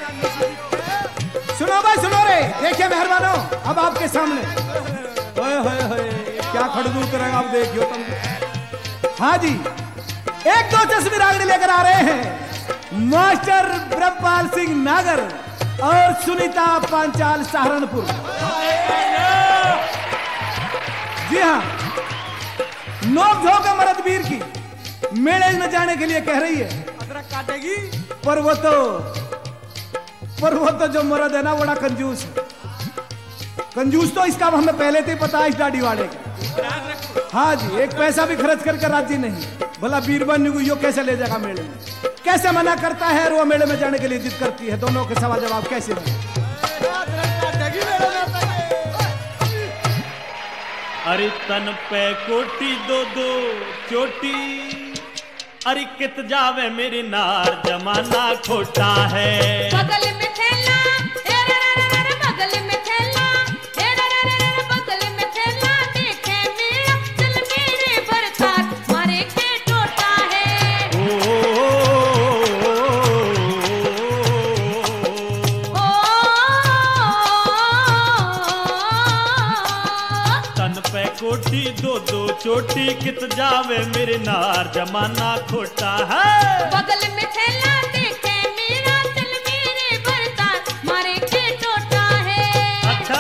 सुनो भाई सुनो रे, देखिए मेहरबानो, अब आपके सामने क्या खड़दूर करेगा, अब देखियो तुम। हाँ जी, एक दो तस्वीर आगे लेकर आ रहे हैं मास्टर ब्रह्मपाल सिंह नागर और सुनीता पांचाल सहारनपुर। जी हाँ, नोक झोंक मरदवीर की मेले में जाने के लिए कह रही है, अदरक काटेगी पर वो तो जो मर्द है ना बड़ा कंजूस है। कंजूस तो इसका हमें पहले से ही पता है, इस दाढ़ी वाले का। हाँ जी, एक पैसा भी खर्च करके राजी नहीं। भला बीरबन को यो कैसे ले जाएगा मेले में, कैसे मना करता है और वो मेले में जाने के लिए जिद करती है, दोनों के सवाल जवाब कैसे दें? अरे तन पे कोटी दो दो चोटी, अरे कित जावे मेरी नार, जमाना खोटा है। बगल में थैला, बगल में थैला, बगल में थैला, देखे मेरा चल मेरे बरसात मारे के टोटा है। तन पे कोटी दो दो चोटी, कित जावे मेरे नार, जमाना खोटा है। बगल में थैला, देखे मेरा चल मेरे बरसात मारे के टोटा है। अच्छा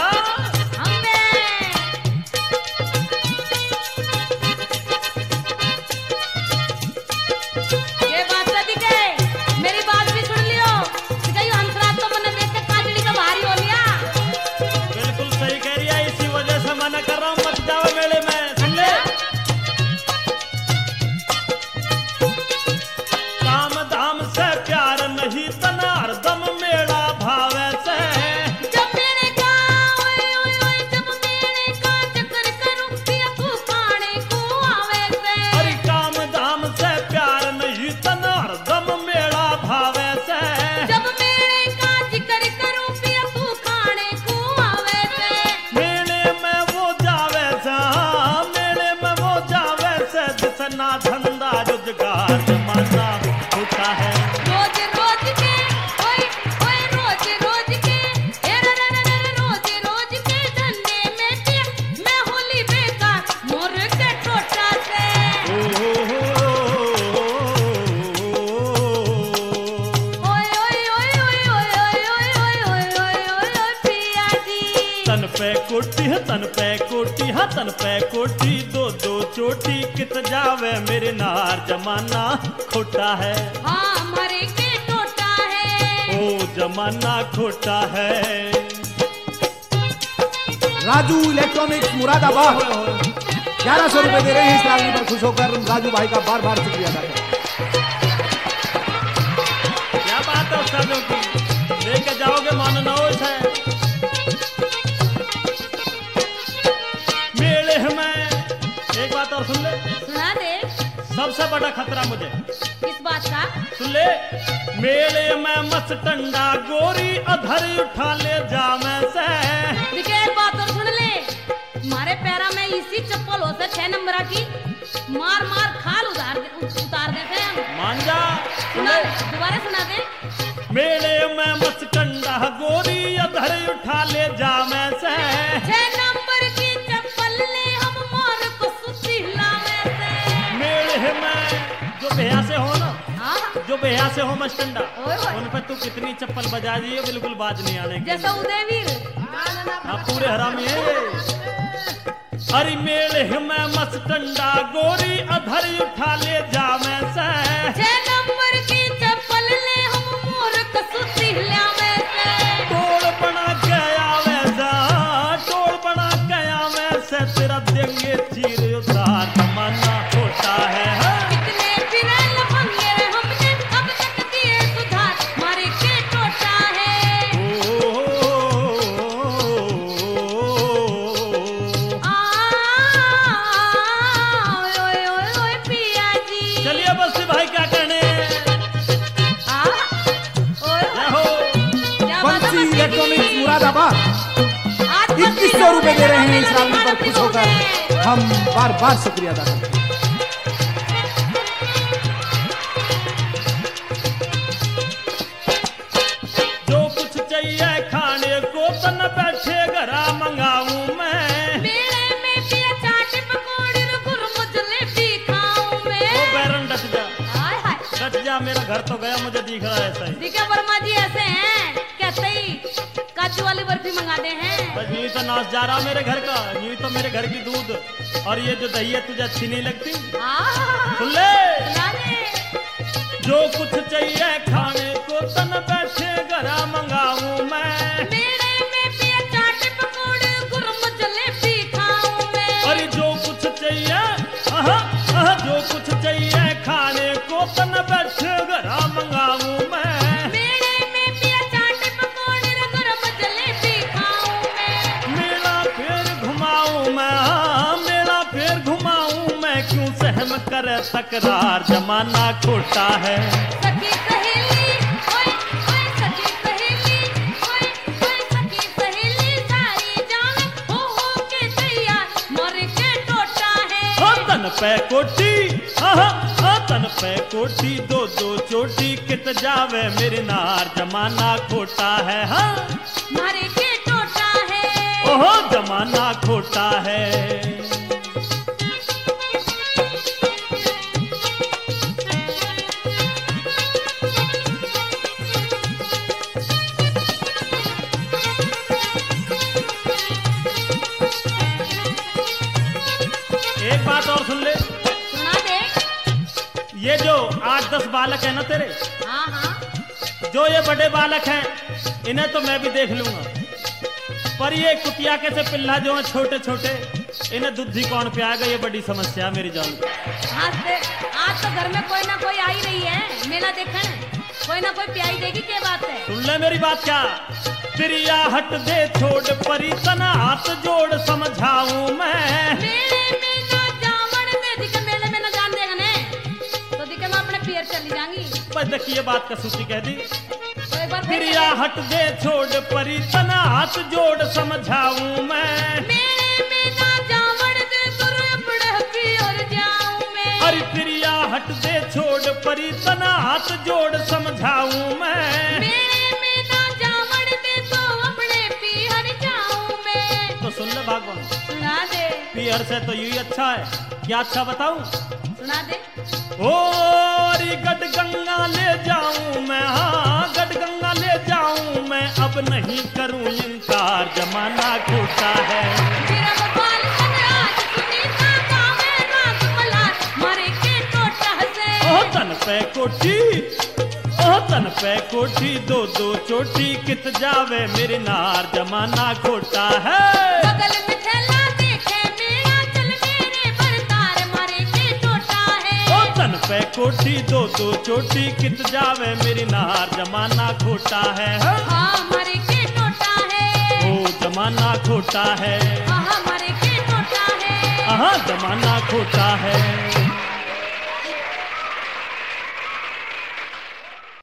ये बात सदी के, मेरी बात भी सुन लियो। कहीं हंसराज तो मैंने देख के काजड़ी का भारी हो लिया। बिल्कुल सही कह रही है, इसी वजह से मना कर रहा हूँ, मत जाओ मेले में। सुन ले, काम धाम से प्यार नहीं, तना हरदम मेला भावे से। जब मेरे का ओए ओए ओए, जब मेरे का चक्कर करूं पिया फूफाने को आवे से। अरे काम धाम से प्यार नहीं, तना हरदम मेला भावे से। जब मेरे का जिक्र करूं पिया फूफाने को आवे से। मेले में वो जावे से, मेले में वो जावे से, जिसना धंधा रोजगार जमाना होता है। रोज रोज के ओए ओए, रोज रोज के रोज रोज के धंधे में पिया मैं होली बेकार मोर के टोटा से। ओए ओए ओए ओए ओए ओए ओए ओए ओए ओए पिया जी। तन पे कोटी है, तन पे कोटी है, तन पे कोटी दो दो चोटी, कित जावे मेरे नार, जमाना खोटा है। हाँ मरे के टोटा है। ओ जमाना खोटा है। राजू इलेक्ट्रॉनिक्स मुरादाबाद 1100 रुपए दे रहे हैं इस रागनी पर। खुश होकर राजू भाई का बार बार शुक्रिया अदा करें। क्या बात है उस्तादों की, लेके जाओगे मानो नौश है। मेले में एक बात और सुन ले, सुना दे। सबसे बड़ा खतरा मुझे, किस बात का? सुन ले, मेले में मस्तंडा गोरी अधर उठा ले जावे से। देखिए एक बात और सुन ले, हमारे पैरा में इसी चप्पल हो से 6 नंबर की मार मार खाल उतार देते हैं हम। मान जा, सुना दे, दोबारा सुना दे। मेले में मस्तंडा गोरी अधर उठा ले जावे से। 6 नंबर की चप्पल ले हम मोर को सुती लावे से। मेले में जो बेहा से हो ना, हाँ जो बेहा से हो मस्टंडा, ओए ओए। उन पर तू कितनी चप्पल बजा दी है, बिल्कुल बाज नहीं आने की। जैसा उदयवीर। हाँ पूरे हरामी है ये। अरे मेले में मस्तंडा गोरी अधर उठा ले जावे से। 6 नंबर की चप्पल ले हम मोर को सुती लावे से। टोल बना गया वैसा, टोल बना गया वैसे, तेरा देंगे चीर उतार, जमाना खोटा है। कितने फिरल भंगे हमने अब तक दिए सुधार, मारे के टोटा है। ओए ओए ओए पिया जी। चलिए बस्ती भाई क्या कहने। ओए जय हो। क्या बात है बंसी बंसी इलेक्ट्रॉनिक्स जी? मुरादाबाद आज बंसी 2100 रुपए दे रहे हैं मेले इस में रागनी पर। खुश होकर हम बार बार शुक्रिया अदा करते हैं। जो फौरन डट जा, हाय हाय डट जा, मेरा घर तो गया, मुझे दिख रहा है ऐसा ही। दिखे वर्मा जी ऐसे हैं कहते ही काजू वाली बर्फी मंगा दे हैं। बस यूं तो नाच जा रहा मेरे घर का, यूं तो मेरे घर की दूध और ये जो दही है तुझे अच्छी नहीं लगती? सुन ले, सुना दे। जो कुछ चाहिए खाने को तन बैठे घरा मंगाऊं मैं, मेरे में पिया चाट पकौड़े गुरम जलेबी खाऊं मैं। और जो कुछ चाहिए, आहा, आहा, जो कुछ चाहिए खाने को तन बैठे घरा मंगाऊं मैं। मेरे में पिया चाट पकौड़े गुरम जलेबी खाऊं मैं। मेला फिर घुमाऊं मैं, हाँ, मेला फिर घुमाऊं मैं, क्यों सहम करे तकरार, जमाना खोटा है। सखी सहेली ओए ओए सखी सहेली ओए ओए सखी सहेली सारी जान हो के तैयार मर के टोटा है। तन पे कोटी, आहा, तन पे कोटी, दो दो चोटी, कित जावे मेरे नार, जमाना खोटा है। हाँ मर के टोटा है। ओहो जमाना खोटा है। एक बात और सुन ले, सुना दे। ये जो 8-10 बालक है ना तेरे, हाँ हाँ जो ये बड़े बालक हैं, इन्हें तो मैं भी देख लूंगा, पर ये कुतिया के से पिल्ला जो है छोटे छोटे, इन्हें दूध ही कौन पियाएगा, ये बड़ी समस्या मेरी जान। आज तो घर में कोई ना कोई आ ही रही है, मेला देखने कोई ना कोई प्याई देगी, क्या बात है? सुन ले मेरी बात, क्या प्रिया हट दे छोड़ परी तना, हाथ जोड़ समझाऊं मैं। मेले में ना जावड़ दे, दिखे मेले में ना जान देगा ने, तो दिखे मैं अपने पियर चली जाऊंगी। बस देखिए ये बात कसूती कह दी, तो एक बार फिर प्रिया हट दे छोड़ परी तना, हाथ जोड़ समझाऊं मैं। मेले में ना जावड़ दे, तुर अपने पियर जाऊं मैं। अरे प्रिया हट दे छोड़ परी तना, हाथ जोड़ समझाऊं मैं। मेले में ना जावड़ दे, तो अपने पियर जाऊं मैं। तो सुन ले भगवान, सुना दे। पियर से तो यही अच्छा है, क्या अच्छा बताऊं? सुना दे। और गढ़ गंगा ले जाऊं मैं, हाँ गढ़ गंगा ले जाऊं मैं, अब नहीं करूं इनकार, जमाना खोटा है। मेरा गोपाल कनराज सुनीता गावे रात मलार, मरे के टोटा से। ओ तन पे कोठी, ओ तन पे कोठी, दो दो चोटी, कित जावे मेरे नार, जमाना खोटा है। बगल में थैला देखे मेरा, चल मेरे बरतार, मरे के टोटा है। ओ तन पे कोठी, दो दो चोटी, कित जावे मेरी नार, जमाना खोटा है। हाँ मरे के टोटा है। ओ जमाना खोटा है, हाँ मरे के टोटा है। हाँ जमाना खोटा है।